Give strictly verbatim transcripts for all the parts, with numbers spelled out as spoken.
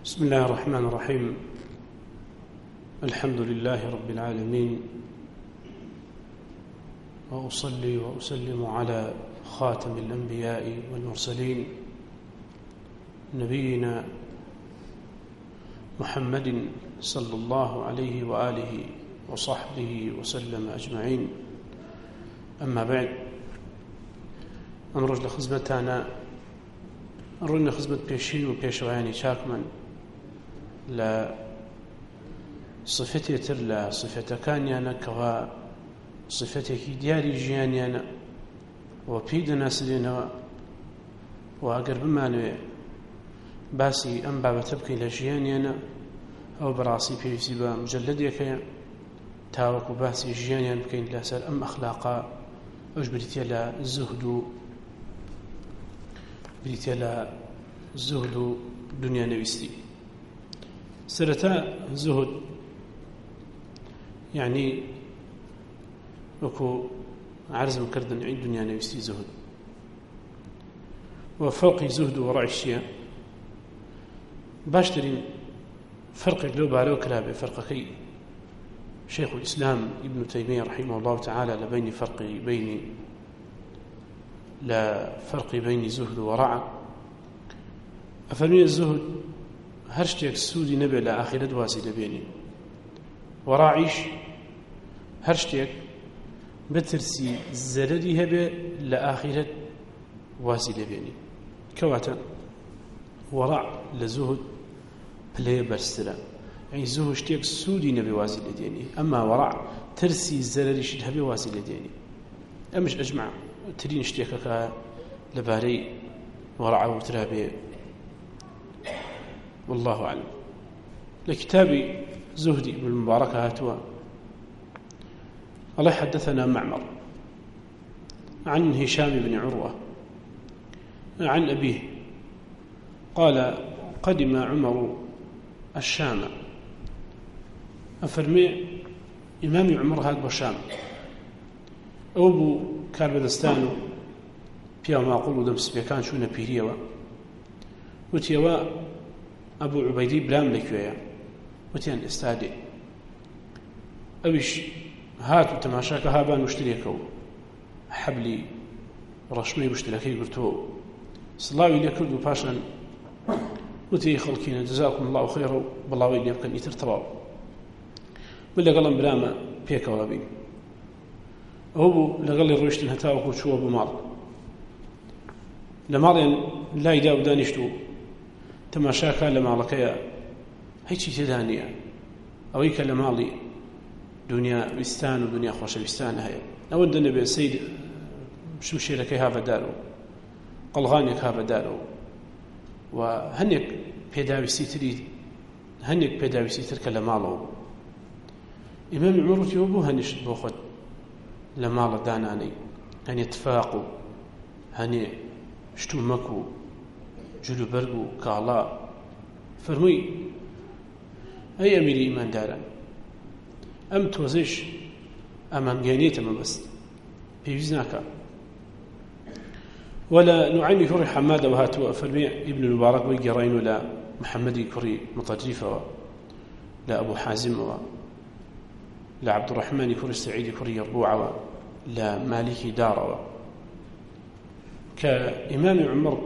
بسم الله الرحمن الرحيم. الحمد لله رب العالمين، وأصلي وأسلم على خاتم الأنبياء والمرسلين نبينا محمد صلى الله عليه وآله وصحبه وسلم أجمعين. أما بعد، أمرج لخزمتنا أرونا خزمة بيشي وبيشواني شاكمن لا صفتي تر لا صفتي كانيانا كوا صفتي دياري جيانيانا وبيدنا سلينا وأقرب ما باسي أم بابا تبكي لجيانيانا أو براسي في سبا مجلد يكيا تاوك باسي جيانيان بكين لا سر أم أخلاقا أجبرتي لا الزهد بريتي لا الزهد دنيا نبيستي سرتا زهد يعني وكو عرز مكردن عند دنيا نبيستي زهد وفوق زهد وراء الشيء باشترين فرق قلوب على وكلابه فرقكي شيخ الإسلام ابن تيمية رحمه الله تعالى لبين فرق بين لا فرق بين زهد ورع. أفرمي الزهد هرشتك السودي نبي لآخرة واسي لبيني، وراعيش هرشتك بترسي الزردي هبه لآخرة واسي لبيني. كواتا ورع لزهد بلاي برستلا، يعني زهد شتك السودي نبي واسي لديني، أما ورع ترسي الزردي شد هبه واسي لديني. أمش أجمع ترين اشتياكك لباري ورعه وترابي، والله أعلم. لكتاب زهدي بن المبارك هاتوا الله حدثنا معمر عن هشام بن عروة عن أبيه قال قدم عمر الشام. أفرمي إمام عمر هاد بالشام أبو كاربدستانو بيا ما أقول دمس بيكان شو نبيريوا وتيوا أبو عبيدي بلام لكويا وتيان استادي أبيش هاتو تماشاك هابان مشتريكو حبلي رشمي مشتركي قلتو صلاوي لكردو باشان وتي خلقين جزاكم الله خيرا بالله يبقى يترتباو بلا قلم بلاما بيكا وابين هو لقال الروشتن هتاوكو شو أبو مال لمالين لا يداو دانشتو تماشاكا لمالكيا هيتشي تدانيا أو هيك لمالي دنيا بستان ودنيا خوش بستان هيا أود النبي السيد شمشي لكي هذا دارو قلغانيك هذا دارو وهنيك بيداوي سيتري هنيك بيداوي سيتر كلمالو إمام عمر يوبو هنشت بوخد لمال داناني هني اتفاقوا هني شتومكوا جلو برقوا كالا فرمي أي أمير إيمان دارا أم توزيش أمام جانيت أمام بس بيوزناك ولا نعيم كري حمادة وهاتوا فرمي ابن المبارك ويقرين ولا محمد كري مطريفة لا أبو حازم لا عبد الرحمن كري السعيد كري يربوع لا مالكي دار كإمام عمر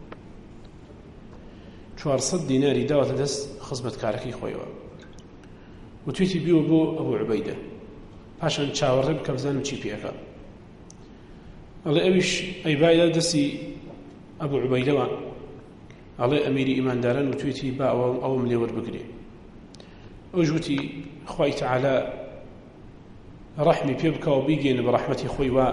شوار صد ديناري داوة دس خصبة كاركي خويوا وتويتي بيو بو أبو عبيدة باشان تشاور رب كبزان وشي بيكا الله أبيش أي بايدا دسي أبو عبيدة الله أميري إيمان داران وتويتي با أو مليور بقري أجوتي خوي تعالى رحمي بيبكى وبيجين برحمتي خوي و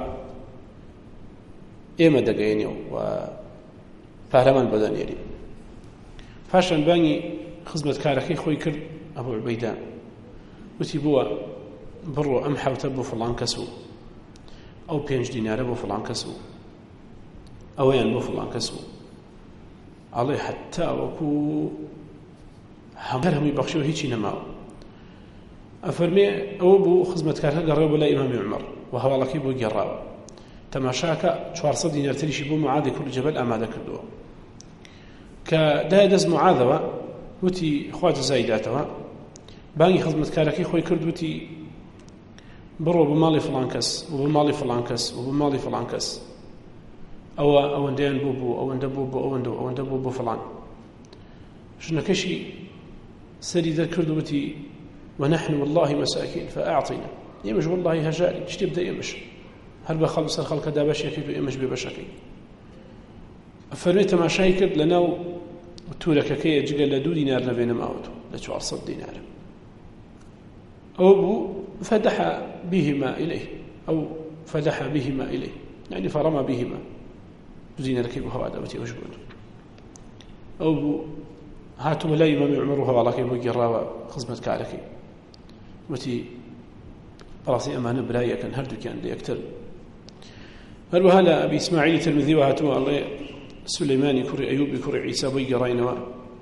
إيما دقيني و فهرمان بدانيري فاشان باني خزمة كاركي خوي كر أبو عبيدان وتي بوا برو أم حوتبو فلان كسو أو بينج دينار بو فلان كسو أو ين بو فلان كسو علي حتى وكو همهم يبخشوا هيجي نماو أفرمي أو بو خزمة كاركي قربوا لا إمام عمر وهو الله كيبو قرابه تماشاك چوارسەد دینار تریشی بۆ معاذ کوڕ جەبەل ئامادە کردووە کە دای دەست معاذەوە وتی خوا جەزای داتەوە بانگی خزمەتکارەکەی خۆی کرد وتی بڕۆ بە ماڵی فڵان کەس و بە ماڵی فڵان کەس و بە ماڵی فڵان کەس ئەوە ئەوەندەیان بوو بوو ئەوەندە بوو بوو ئەوەندە ئەوەندە بوو بۆ فڵان ژنەکەشی سەری دەرکرد وتی ونحن والله مساكين فأعطينا ئێمەش والله هەژاری شتێ بدە ئێمەش هەر بە خەڵ سەر خەڵکەدا بەشێکێت و ئێمەش بێ بەشەکەی فەرمێ تەماشای کرد لەناو تورەکەکەیە جگە لە دوو دینار نەبێنە ماوەتەوە لە چوارسەد دینارە ئەوە بوو فدحا بهما إليه أو فدحا بهما إليه يعني فرمى بهما دوو دینارەکەی بۆ هەوادا وتی ئەوش بوون ئەو بوو هاتووە لای ئیمامی عومەر و هەواڵەکەی بۆ گێڕاوە خزمەتکارەکەی وتی بەڕاستی ئەمانە برایەکەن هەردووکیان لە یەکتر هەروەها لە ئەبی ئیسماعیلی ترمذیەوە هاتووە ئەڵێ سولەیمانی کوڕی ئەیوبی کوڕی عیسا بۆی گەڕاینەوە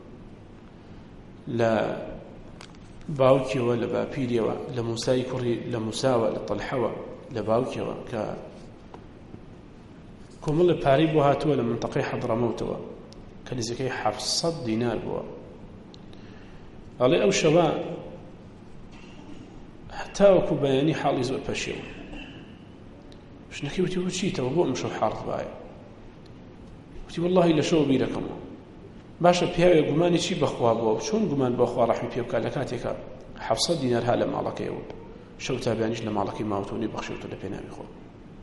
لە باوکیەوە لە باپیرەوە لە موسای کوڕی لە موساوە لە طەلحەوە لە باوکیەوە کە کۆمەڵی پارەی بۆ هاتووە لە منتەقەی حەدرەمەوتەوە کە نزیکەی حەفسەد دینار بووە ئەڵێ ئەو شەوە تاوەکو بەیانی حاڵی زۆر پەشێوە ژنەکەی وتی بۆ چیتەوە بۆ ئەم شەو حاڵت وایە وتی وەڵڵاهی لە شەوە بیرەکەمەوە باشە پیاوێ گومانی چی بەخوا بووە چۆن گومان بەخوا ڕەحمی پێ بکات لە کاتێکە حەفسەد دینار ها لە ماڵەکەیەوە شەو تابیانیش لە ماڵەکەی ماوەتەوە نەیبەخشێتەوە لە پێناوی خۆ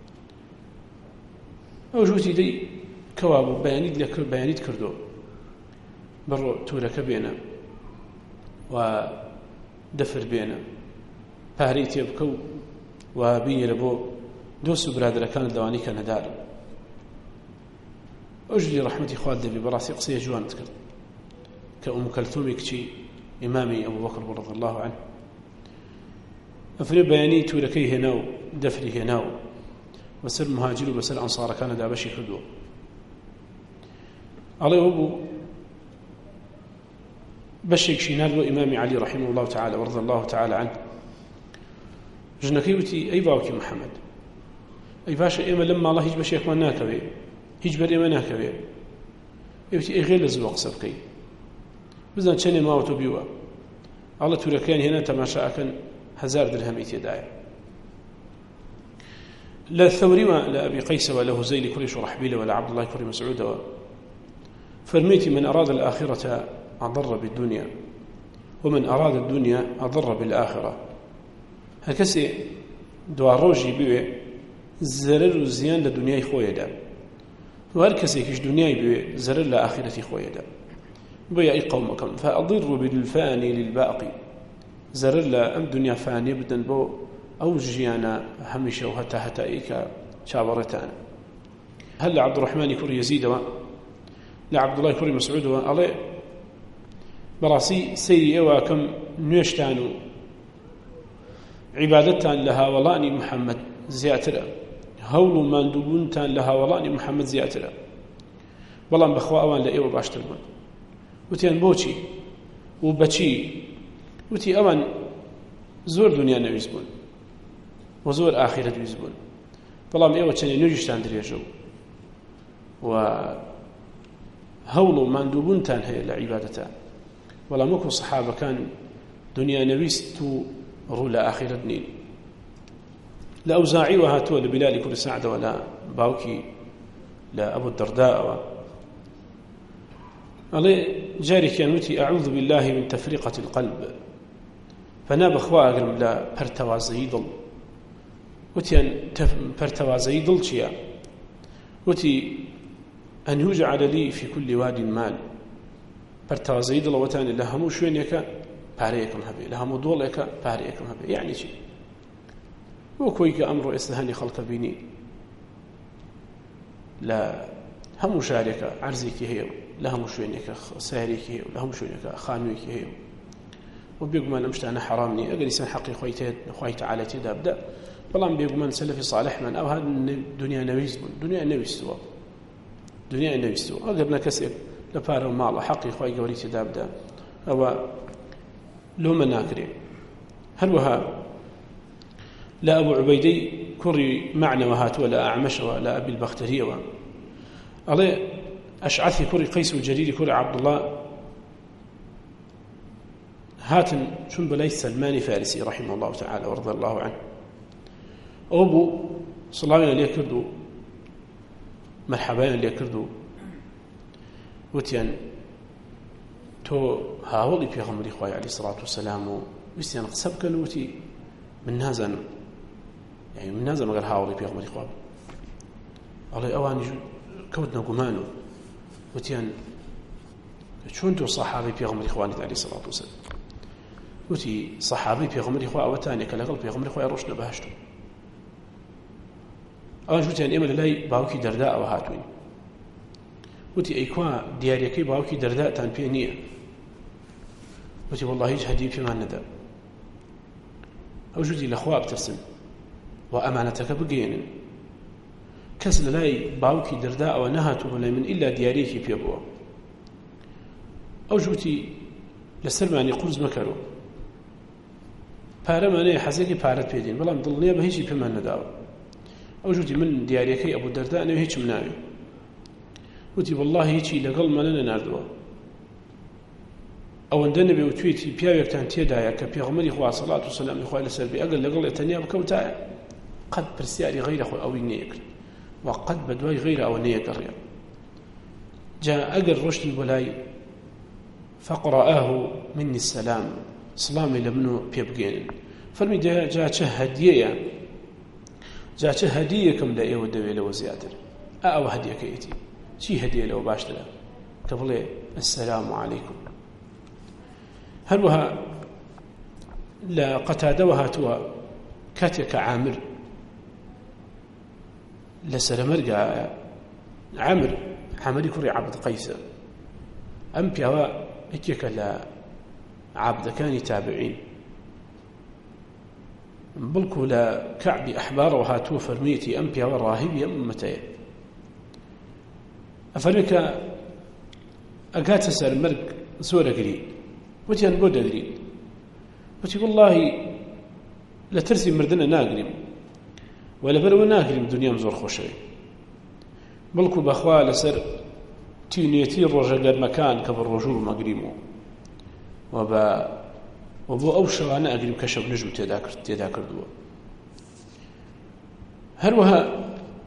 ئەوش وتی دەی کەوا بوو بەیانیت لێ کرد بەیانیت کردو بڕۆ تورەکە بێنە و دەفر بێنە پارەی تێ بکە و بینێرە بۆ دۆست و برادەرەکانت لەوانەی کە نەدارن ئەوژلی ڕەحمەتی خوات دەبێ بەڕاستی قسەیە جوانت کرد کە ئوم کەلثومی کچی ئیمامی ئەبوو بەکر رەضی الله عنه ئەفرێ بەیانی تورەکەی هێنا و دەفری هێنا و بەسەر مهاجر و بەسەر ئەنسارەکانەدا بەشی کردووە ئەڵێ وە بوو بەشێکشی نار بۆ ئیمامی عەلی رەحیمه الله تعالى ورضي الله تعالى عنه ژنەکەی وتی ئەی باوکی محەممەد ئەی باشە ئێمە لەم ماڵە هیچ بەشێکمان ناکەوێ هیچ بەر ئێمە ناکەوێ ئێوتی ئەی غێر لە زووە قسە بکەی بزان چەندێ ماوەتۆ بیوە ئەڵە تورەکەیان هێنا تەماشاکەن هەزار درهەمی تێدایە لە ثەوریوە لە ئەبی قەیسەوە لە هوزەیلی کوڕی شوڕەحبیلەوە لە عەبدوڵڵای کوڕی مەسعودەوە فەرمێتی من أراد الآخرة أضر بالدنيا ومن أراد الدنيا أضر بالآخرة هەر کەسێ دوا ڕۆژی بوێ زەرەر و زیان لە دنیای خۆیەدا و هەر کەسێکیش دنیای بوێ زەرەر لە ئاخرەتی خۆیەدا بۆیە ئەی قەومەکەم فأضروا بالفاني للباقي زەرەر لە ئەم دنیا فانیە بدەن بۆ ئەو ژیانە هەمیشە و هەتا هەتایی کە چاوەڕێتانە هەر لە عەبدوڕەحمانی کوڕی یەزیدەوە لە عەبدوڵڵای کوڕی مەسعودەوە ئەڵێ بەڕاستی سەیری ئێوە کەم نوێشتان و عیبادەتتان لە هاوڵانی محەممەد زیاترە هەوڵ و ماندووبوونتان لە هاوڵانی محەممەد زیاترە بەڵام بەخوا ئەوان لە ئێوە باشتر بوون وتیان بۆچی و بەچی وتی ئەوان زۆر دنیا نەویست بوون و زۆر ئاخرەت ویست بوون بەڵام ئێوە چەندێ نوێژیشتان درێژە و هەوڵ و ماندووبوونتان هەیە لە عیبادەتان بەڵام وەکو سەحابەکان دنیا نەویست و ڕوو لە ئاخرەت نین لە ئەوزاعیوە هاتووە لە بلالی کوڕی سەعدەوە لە باوکی لە ئەبوو دەرداءەوە ئەڵێ جارێکیان وتی ئەعوذ بالله من تفرقة القلب فنا بەخوا ئەگرم لە پەرتەوازەیی دڵ وتیان پەرتەوازەیی دڵ چییە وتی أن يجعل لي في كل واد مال پەرتەوازەیی دڵەوەتانێ لە هەموو شوێنێکە پارەیەکم هەبێ لە هەموو دۆڵێکە پارەیەکم هەبێ یعنی چی بۆ کۆی کە ئەمڕۆ ئێستا هەنی خەڵکە بینی لە هەموو شارێکە عەرزێکی هەیە لە هەموو شوێنێکە سارێکی هەیە لە هەموو شوێنێکە خانوویەکی هەیە و بێگومان ئەم شتانە حەرام نییە ئەگەر ئیسان حەقی خۆی تێت خوای تەعالی تێدا بدە بەڵام بێگومان سەلەفی صالحمان ئەو هەر دنیا نەویست بوون دنیا نەویستووە دنیا نەویستووە ئەگەر نە کەسێک لە پارە و ماڵە حەقی خوای گەوری تێدا بدە ئەوە لۆمە ناکرێ هەروەها لا أبو عبيدي كري معنى وهاتوا لا أعمش ولا أبي البختري و... عليه أشعثي كري قيس الجريري كري عبد الله هاتن شون بلاي سلمان فارسي رحمه الله تعالى ورضي الله عنه أبو صلى الله عليه كردو مرحبا اللي كردو وتيان تو هاولي في غمري خوي عليه الصلاة والسلام ويستيان قصب كنوتي من نازن يعني من نازن مقال هاولي في غمري خوي الله أواني كودنا قمانو وتيان شون تو صحابي في غمري خواني عليه الصلاة والسلام وتي صحابي في غمري خوي أوتاني كالغل في غمري خوي روشنا بهشتو أوان شوتيان إما للاي باوكي درداء وهاتوين وتي أيكوا دياريكي باوكي درداء تان بينية وتي والله هيج هدي فيما ندى أو جودي لأخوة بترسم وأمانتك بقين كسل لاي باوكي درداء ونهاتو ولا من إلا دياريكي بيبوا أو جوتي لسلماني قرز مكرو بارماني حزيكي بارت بيدين بلا مضلنيا بهيجي فيما ندى أو جودي من دياريكي أبو درداء أنا هيج مناوي وتي والله هيجي لقل ما لنا ناردوا أو أن النبي وتويتي بياويك تان تيدايا كبيغمري خواه صلاة والسلام لخواه لسربي أقل لقل يتنيا بكوتايا قد برسياري غير أخوة أو نيك وقد بدواي غير أو نيك الرياض جاء أقل رشد الولاي فقرآه مني السلام سلامي لمنه بيبقين فرمي جاء هدية جاء هدية كم لا يودوي له زيادة أو هدية كيتي شي هدية له باشتلا قبل السلام عليكم هل وها لا قتادة وهاتوا كاتيك عامر لسلمرقا عامر عامر كوري عبد قيس أم بيوا إكيك لا عبد كان تابعين بلكو لا كعب أحبار وهاتوا فرميتي أم بيوا راهبي أم متى أفرمك أقات سر مرق سورة قريب وتي أنقود أدري وتي والله لا ترسي مردنا ناقرم ولا بروا ناقرم دنيا مزور خوشي بلكو بأخوة لسر تينيتي الرجل مكان كبر رجول مقرمو وبا وبو أوشوا أنا أقرم كشف نجم تذاكر تذاكر دوا هروها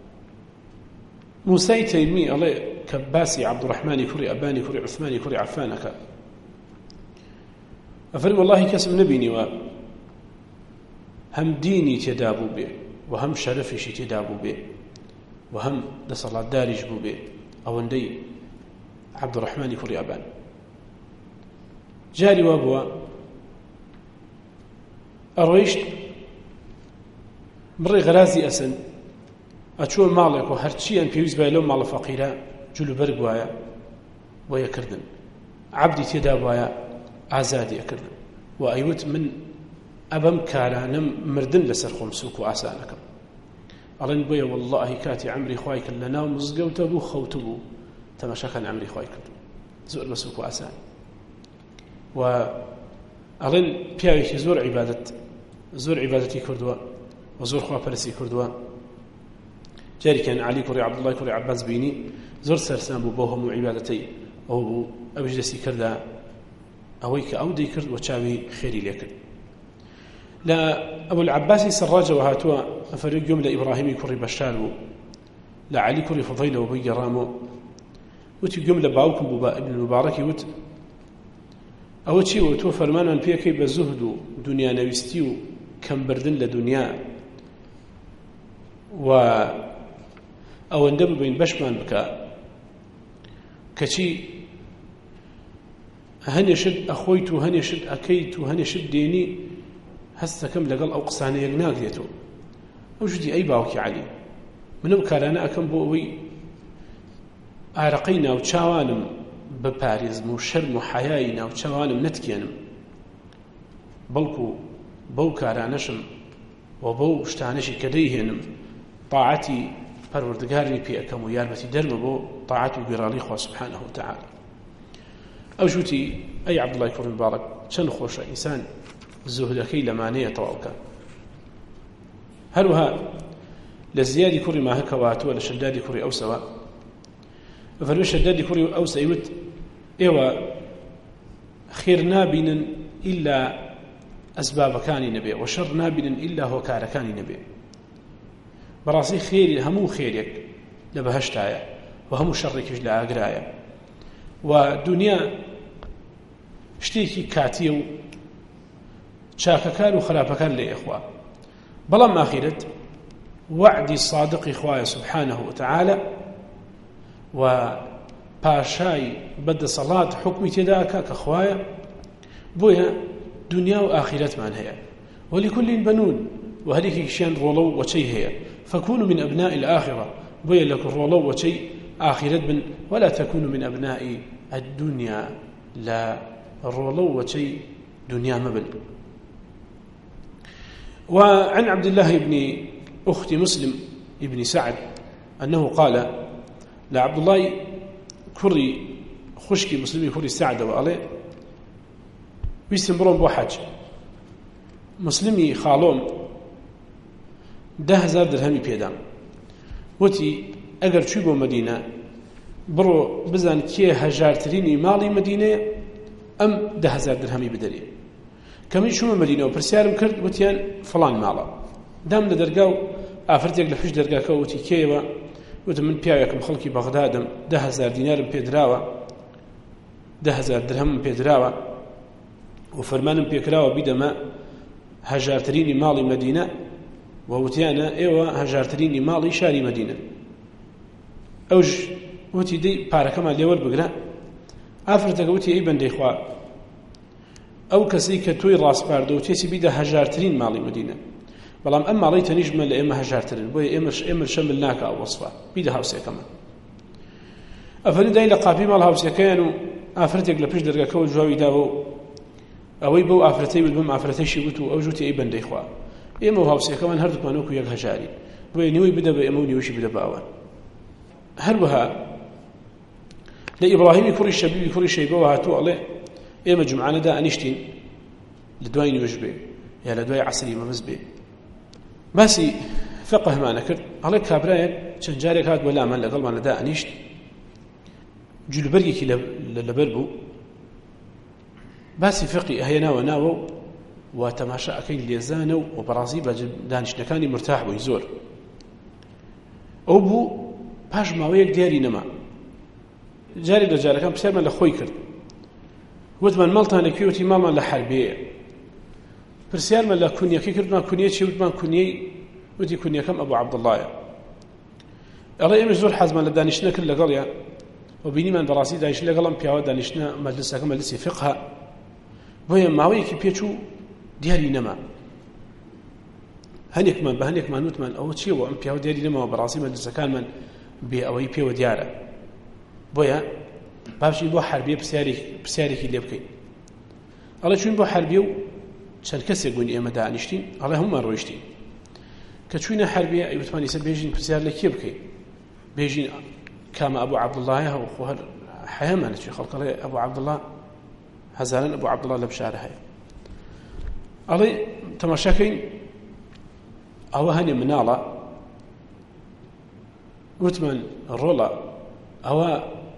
موسى تيمي الله كباسي عبد الرحمن كري أباني كري عثماني كري عفانك أفرم والله كسب نبيني وهم ديني تدابو به وهم شرفي تدابو به وهم لصلاة دارج بو به أو اندي عبد الرحمن كري أبان جاري وابوا أرويشت مري غرازي أسن أتشو مالك وهرتشي أن بيوز بايلو مال فقيرا جلو برق وايا ويا كردن عبدي تداب وايا عزادي أكردن وأيوت من أبم كارانم مردن لسر خمسوك وآسانكم أرن بيا والله كاتي عمري خوايك لنا ومزقوت بو خوتبو تماشاكا عمري خوايك زور بسوك وآسان وأرن بياويك زور عبادة زور عبادتي كردوا وزور خوا برسي كردوا جاري كان علي كوري عبد الله كوري عباس بيني زور سرسان بوهم وعبادتي أو أبجلسي كردا أويك أو ديكرد وشاوي خيري ليكرد لا أبو العباسي سراجة وهاتوا أفرق جملة إبراهيمي كوري بشار لا علي كوري فضيلة وبي رامو وتي جملة باوكم ابن المبارك وت أو شيء وتو فرمان بيكي بزهد دنيا نوستيو كم بردن لدنيا و أو اندب بين بشمان بك كشي هني شد أخويت وهني شد أكيت وهني شد ديني هسه كم لقل أو قصاني يقناق ديتو وجدي أي باوكي علي منو كارانا أكم بووي أرقينا وتشاوانم بباريز وشرم وحياينا وتشاوانم نتكينم بلكو بو كارانشم وبو شتانشي كديهنم طاعتي پروردگاری پی اکم و یارمتی درم بو طاعت و گرالی خواه سبحانه وتعالى او جوتي اي عبد الله كريم مبارك شن خوش انسان زهدكي لمانيه طوالك هلوها لزيادي كوري ما هكا واتو ولا شدادي كوري اوسوا فلو شدادي كوري اوسا يوت ايوا خيرنا بين إلا أسباب كان نبي وشر نابل إلا هو كاركان نبي براسي خير همو خيرك لبهشتايا وهمو شرك لا أقرايا ودنيا شتيكي كاتيو شاككان وخلافكان لإخوة بلام آخرت وعدي الصادق إخوة سبحانه وتعالى وباشاي بد صلاة حكمي تداك كأخوة بويا دنيا وآخرت من هي ولكل بنون وهذه شان رولو وشي هي فكونوا من أبناء الآخرة بويا لك رولو وشي آخرت من ولا تكونوا من أبناء الدنيا لا رولو وشي دنيا مبل. وعن عبد الله بن أخت مسلم ابن سعد أنه قال لعبد الله كري خشكي مسلمي كري سعد وعليه بيستمرون بو حج مسلمي خالوم ده هزار درهمي بيدام وتي اگر چوی بو مدينة برو بزن كي هجارتريني مالي مدينة ام ده هزار درهمي بدري كمي شو مدينة وبرسيارم كرد وتيان فلان مالا دام لدرقاو آفرتيك لحج درقاكو وتي كيوا وتي من بياوكم خلقي بغدادم ده هزار دينارم بيدراوا ده هزار درهم بيدراوا وفرمانم بيكراوا بيدما هجارتريني مالي مدينة ووتيانا ايوا هجارتريني مالي شاري مدينة اوج وتي دي باركما ليول بقرا افرتك وتي اي بندي خوا او كسي كتوي راس باردو تيسي بيدا هجارترين مالي مدينة بلام اما ريت نجم لاما هجارترين بوي امر امر شملناك او وصفه بيدا هاوسي كمان افرد الى قابي مال هاوسي كانوا افرتك لبيش درغاكو جواوي داو اوي بو افرتي بالبم افرتي شيبتو او جوتي اي بندي خوا اما هاوسي كمان هردك مانوكو يك هجاري بوي نوي بدا باموني وشي بدا باوان هربها لإبراهيم كوري الشبيب كوري الشيبة وهاتوا عليه إما جمعنا دا أنشتين لدواين يوجبه يا لدواي عسري ما مزبه باسي فقه ما نكر على كابرايا شنجارك هاد ولا من لقل ما دا أنشت جلبريك لبربو باسي فقه هينا وناو وتماشى أكيد ليزانو وبرازي دانش نكاني مرتاح ويزور أو بو باش ماوەیەک دیاری نەما جاری لە جارەکان پرسیارمان لە خۆی کرد وتمان ماڵتان لەکوێ؟ وتی ماڵمان لە حەربەیە. پرسیارمان لە کونیەکەی کردمان کونیە چی؟ وتمان کونیەی وتی کونیەکەم ئەبوو عەبدوڵڵایە. ئەڵێ ئێمەش زۆر حەزمان لە دانیشتنە کرد لەگەڵیان و بینیمان بەڕاستی دانیشت لەگەڵم پیاوە دانیشتنە مەجلسەکە مەجلسی فقهە بۆیە ماوەیەکی پێچوو دیاری نەما. هەنێکمان بە هەنێکمان وتمان ئەوە چییە ئەم پیاوە دیاری نەماوە بەڕاستی مەجلسەکانمان بێ ئەوەی پێوە دیارە بۆیە باشین بۆ حەربیە پرسیارێکی لێ بکەین. ئەڵێ چوین بۆ حەربیە و چەند کەسێک بوون ئێمە دانیشتین ئەڵێ هەموومان ڕۆیشتین کە چوینە حەربیە ئەیوتمان ئیسە بێژین پرسیار لە کێ بکەین بێژین کامە ئەبوو عەبدوڵڵایە و خۆ هەر حەیەمانە چی خەڵکەڵێ ئەبوو عەبدوڵڵا هەزاران ئەبوو عەبدوڵڵا لە بشارە هەیە. ئەڵێ تەماشاکەین ئەوە هەنێ مناڵە وتمان ڕۆڵە ئەوە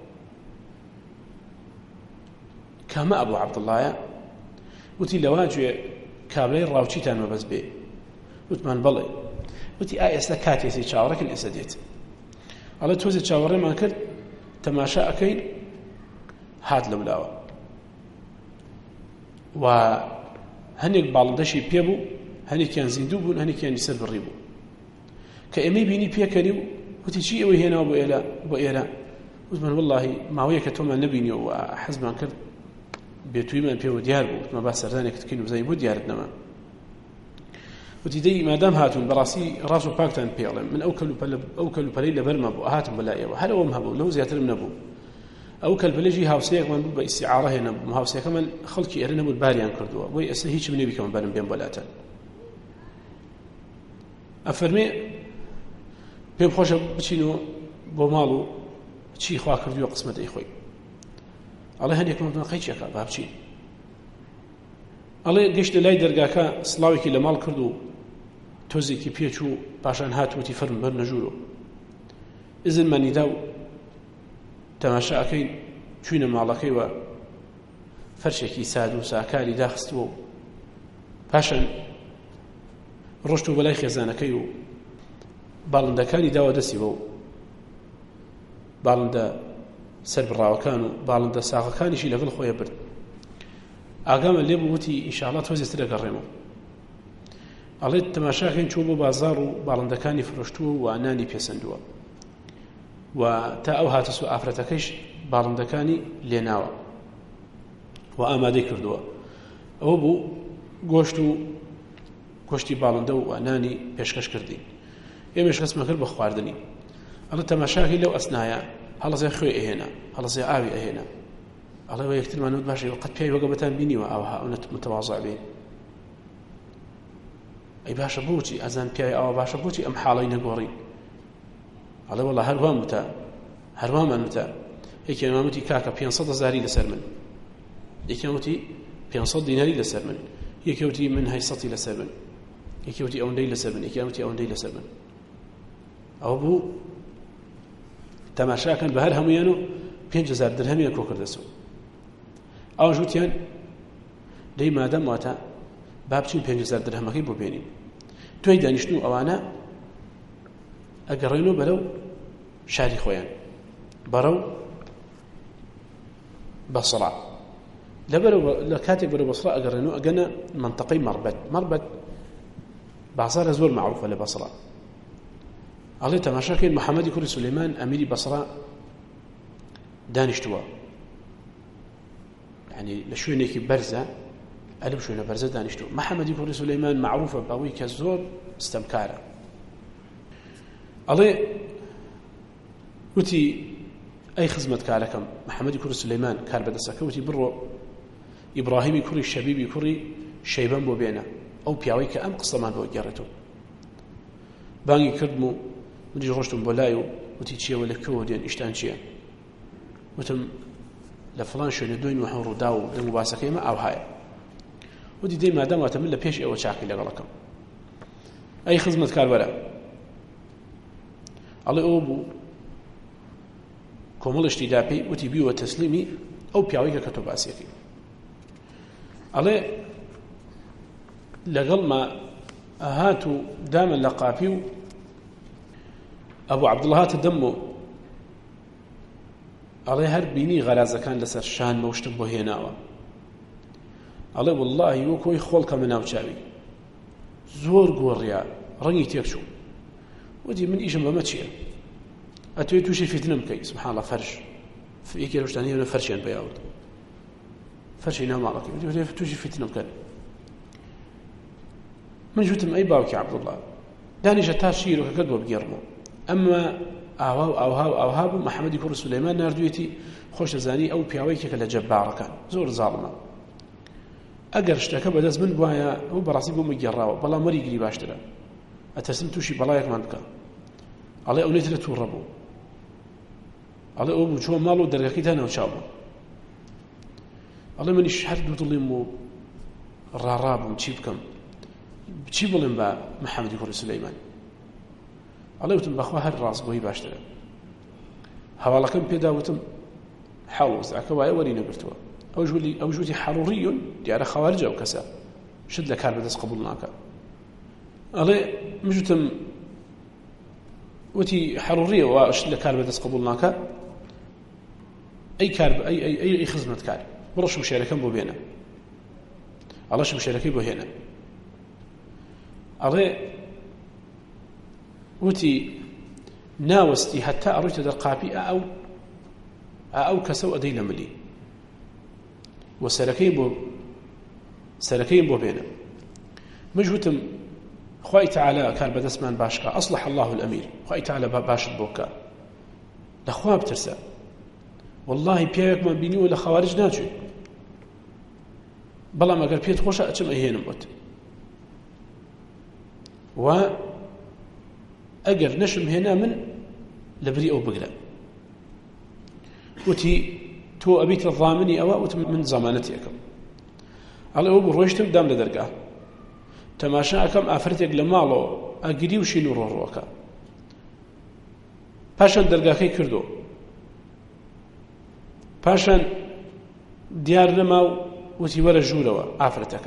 کامە ئەبوو عەبدوڵڵایە؟ وتی لەوا گوێ کابرای ڕاوچیتان مەبەست بێ. وتمان بەڵێ. وتی ئا ئێستا کاتێسی چاوەڕێکن ئێستا دێت. ئەڵێ تۆزێ چاوەڕێمان کرد تەماشا ئەکەین هات لە بلاوە و هەنێک باڵندەشی پێ بوو هەنێکیان زیندوو بوون هەنێکیانی سەر بڕی بوو کە ئێمەی بینی پێکەنی و وتی چی ئەوەی هێناوە بۆ ئێرە بۆ ئێرە؟ وتمان وەڵڵاهی ماوەیە کە تۆمان نەبینیەوە و حەزمان کرد بێتوویمان پێوە دیار بوو وتمان با سەردانێکت بکەین و بزانین بۆ دیارت نەما. وتی دەی مادام هاتوون بەڕاستی ڕاست و پاکتان پێڵێم من ئەو کەلوپەلەی لەبەرمە بوو هاتم بەلایەوە هەر ئەوەم هەبوو لەو زیاترم نەبوو. ئەو کەلپەلەژی هاوسەیەکمان بوو بە ئیستیعارە هێنەبوو هاوسەیەکەمان خەڵکی ئێرە نەبوو باریان کردووە بۆی ئێستا هیچم نەبیکەم بەرم بێم بەلاتەن. ئەفەرمێ پێم خۆشە بچینەوە بۆ ماڵ و چی خوا کردووە قسمەتەی خۆی. ئەڵێ هەندێکمان وتمان قەیچێکە با بچین. ئەڵێ گەشتە لای دەرگاکە سڵاوێکی لە ماڵ کرد و تۆزێکی پێچوو پاشان هاتووەتی فەرم بەر نەژوورۆ ئیزنمانی دا و تەماشا ئەکەین چوینە ماڵەکەیوە فەرشێکی ساد و ساکاری داخستووە و پاشان ڕۆشت و بەلای خێزانەکەی و باڵندەکانی داوە دەسیەوە و باڵندە سەربڕاوەکان و باڵندە ساغەکانیشی لەگەڵ خۆیە برد. ئاگامە لێ بوو وتی ئینشاڵڵا تۆزێتر دەگەڕێمەوە. ئەڵێ تەماشاکەین چوو بۆ بازاڕ و باڵندەکانی فرۆشتووە و نانی پێسەندووە و تا ئەو هاتەس و ئافرەتەکەیش باڵندەکانی لێناوە و ئامادەی کردووە. ئەوە بوو گۆشت و گۆشتی باڵندە و نانی پێشکەش کردین. ئێمەش هەستمان کرد بە خواردنی. ئەڵێ تەماشاکەی لەو ئەسنایە هەڵەزای خۆی ئەهێنا، هەڵەزای ئاوی ئەهێنا. ئەڵێ وە یەکترمان وت باشە قەت پیاوی وەگە بەتان بینیوە ئاوها ئەو متەواضع بێ. ئەی باشە بۆچی ئەزان پیاوی ئەوە باشە بۆچی ئەم حاڵەی نەگۆڕی؟ ئەڵێ وەڵا هەروام وتە هەروامان وتە یەکێمان وتی کاکە پێنج هەزاری لەسەر من، یەکێمان وتی پێنج دیناری لەسەر من، یەکێ وتی من هەیسەتی لەسەر من، یەکێ وتی ئەوەندەی لەسەر من، یەکێ وتی ئەوەندەی لەسەر من. ئەوە بوو تەماشاکەن بە هەر هەمویان و پێنج هەزار درهەمیان کۆ کردەسەوە. ئەوەش وتیان دەی مادەم واتە با بچین پێنج هەزار درهەمەکەی بۆ بێنین. دوای دانیشتن و ئەوانە ئەگەڕێنەوە بەرەو شاری خۆیان، بەرەو بەسڕا. لەبەرەوە لە کاتێک بەرەو بەسڕا ئەگەڕێنەوە ئەگەنە منتەقەی مەڕبەت. مەڕبەت بازارە زۆر معروفە لە بەسڕا. ئەڵێ تەماشاکەین محەممەدی کوڕی سولەیمان ئەمیری بەسڕا دانیشتووە، یعنی لە شوێنێکی بەرزە، ئەلم شوێنە بەرزە دانیشتووە. محەممەدی کوڕی سولەیمان معروفە بەوەی کە زۆر ستەمکارە. ئەڵێ وتی ئەی خزمەتکارەکەم محەممەدی کوڕی سولەیمان کار بەدەستەکە، وتی بڕۆ ئیبراهیمی کوڕی شەبیبی کوڕی شەیبەن بۆ بێنە، ئەو پیاوەی کە ئەم قسەمان بۆ گێڕێتەوە. بانگی کردم و منیش ڕۆشتم بۆ لای و وتی چیەوە لەکەوە دێن ئیشتان چییە؟ وتم لە فڵان شوێنە دوای نوێ ڕوودا و دەنگ و باسەکەی ئێمە ئاوهایە. وتی دەی مادام واتە من لە پێش ئێوە چاکی لەگەڵەکەم. ئەی خزمەتکار وەرە. ئەڵێ ئەوە بوو کۆمەڵشتی داپێی وتی بیوە تەسلیمی ئەو پیاوەی کە تۆ باسیەکەی. ئەڵێ لەگەڵما هات و دامە لە قاپی و ئەبوو عەبدوڵڵا هاتە دەم و ئەڵێ هەر بینی غەرازەکان لەسەر شان مەوشتم بۆ هێناوە. ئەڵێ وەڵڵاهی وەکۆی خۆڵکەمە ناوچاوی زۆر گۆڕیا ڕەنگی تێک چوو. وتی من ئیشم بەمە چییە؟ ئەتوێ تووشی فیتنە بکەی. سبحان الله فەرش یەکێ لە شتانی هێنە فەرشیان بەیاورد، فەرشی ناو ماڵەکەی. وتی تووشی فیتنە بکەن. من جوتم ئەی باوکی عەبدوڵڵا دانیشە تا شیرۆکەکەت بۆ بگێڕمەوە. ئەمما ئاوا و ئاوها و ئاوها بوو محەممەدی کوڕی سولەیمان نردوێتی خۆش دەزانی ئەو پیاوەیەکێکە لە جەبارەکان زۆر زاڵمە. ئەگەر شتەکە بەدەست من وایە ئەو بەڕاستی بۆ مەگێڕاوە، بەڵام وەریگری باشترە، ئەتەسم تووشی بەڵایەکمان بکە. ئەڵێ ئەو نێترە تووڕە بوو. ئەڵێ ئەو بوو چۆن ماڵ و دەرگەکەی تا ناوچاوە. ئەڵێ منیش هەر دوو دڵیم و ڕاڕابووم چی بکەم، چی بڵێم بە محەممەدی کوڕی سولەیمان؟ ئەڵێ وتم بەخوا هەر ڕاستگۆیی باشترە. هەواڵەکەم پێدا وتم حەوڵ وایە وەری نەگرتووە. ئەو ژووتی حەڕوڕیون دیارە خەوارجە ئەو کەسە شت لە کار بەدەست قبوڵ ناکە. ئەڵێ مژوتم وتی حەڕوڕیە و شت لە کار بەدەست قبوڵ ناکە. ئەی کار ئەی ئەی ئەی خزمەتکار بڕۆ شمشێرەکەم بۆ بێنە. ئەڵێ شمشێرەکەی بۆ هێنە. ئەڵێ وتی ناوەستی هەتا ئەڕۆیتە دەر قاپی ئەو ئەو کەسە و ئەدەی لە ملی و سەرەکەی بۆ سەرەکەیم بۆ بێنە. مژوتم خوای تەعالا کار بەدەستمان باشکە، ئەصلح الله الأمير، خوای تەعالا باشت بۆ بکە، لەخوا بترسە. واللهی پیاوێکمان بینیوە لە خەوارج ناچێت، بەڵام ئەگەر پێت خۆشە ئەچم ئەهێنم بۆت، و ئەگەر نەشم هێنا من لەبری ئەو بگرە. وتی تۆ ئەبیتە ضامنی ئەوە؟ وتم من زەمانەتێکم. ئەڵێ ئەوە بوو ڕۆیشتم دام لە دەرگا تەماشا ئەکەم ئافرەتێک لە ماڵەوە ئەگری و شین و ڕۆڕۆکە. پاشان دەرگاکەی کردو، پاشان دیار نەما و وتی وەرە ژوورەوە ئافرەتەکە.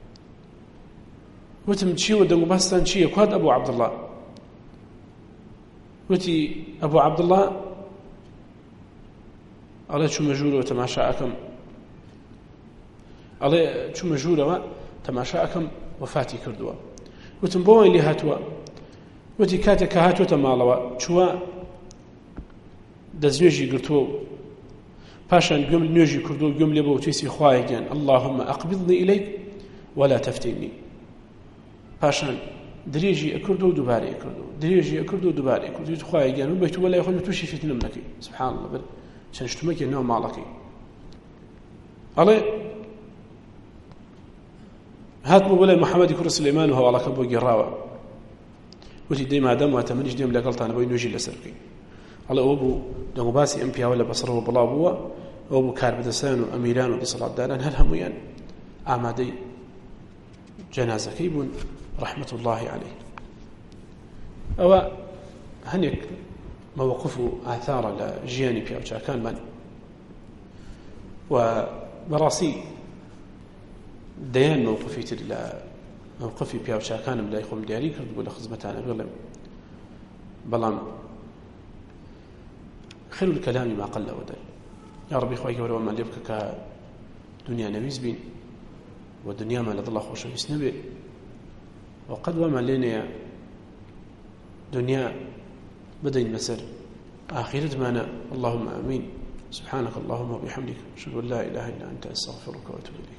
وتم چیوە دەنگ و باستان چییە؟ کوات ئەبوو عەبدوڵڵا. وتی ئەبوو عەبدوڵڵا ئەڵێ چوومە ژوورەوە تەماشا ئەکەم، ئەڵێ چوومە ژوورەوە تەماشا ئەکەم وەفاتی کردووە. وتم بۆ وای لێ هاتووە؟ وتی کاتێک کە هاتوۆتە ماڵەوە چووە دەستنوێژی گرتووە و پاشان گوێم نوێژی کردو و گوێم لێ بە و تویسی خوایەگیان اللهم أقبضني إليك ولا تفتني. پاشان درێژی ئەکردو و دووبارە ئەکردو، درێژی ئەکردو و دووبارە ئەکردو، خوایەگیان و بەیت وەلای خۆی تووشی فتنەم نەکەی. سبحان الله، بەر چەند شتومەکێ نێوە ماڵەکەی. ئەڵێ هاتمە بۆ لای محەممەدی کوڕی سلەیمان و هەواڵەکە بۆ گێڕاوە. وتی دەی مادەم واتە منیش دێم لەگەڵتان بۆی نوێژی لەسەر بکەین. ئەڵێ ئەوە بوو دەنگ و باسی ئەم پیاوە لە بەسڕەوە بڵاو بووە، ئەوە بوو کاربەدەستان و ئەمیران و دەسەڵاتداران هەر هەموویان ئامادەی جەنازەکەی بوون ڕەحمەت الله عەلەیه. ئەوە هەنێک مەوەقف و ئاثارە لە ژیانی پیاوچاکانمان و بەڕاستی دەیان مووقفی تر لە مووقفی پیاوچاکانم لای خۆم دیاری کرد بۆ لە خزمەتانە بڵێم، بەڵام خير الكلام ما قل ودل. يا ربي خواهي قولوا ما ليبك كدنيا نبيز بين ودنيا ما لدى الله خوش يسنبي وقد وما لنا دنيا بدين مسر آخرة معنا. اللهم آمين. سبحانك اللهم وبحمدك أشهد أن لا إله إلا أنت أستغفرك وأتوب إليك.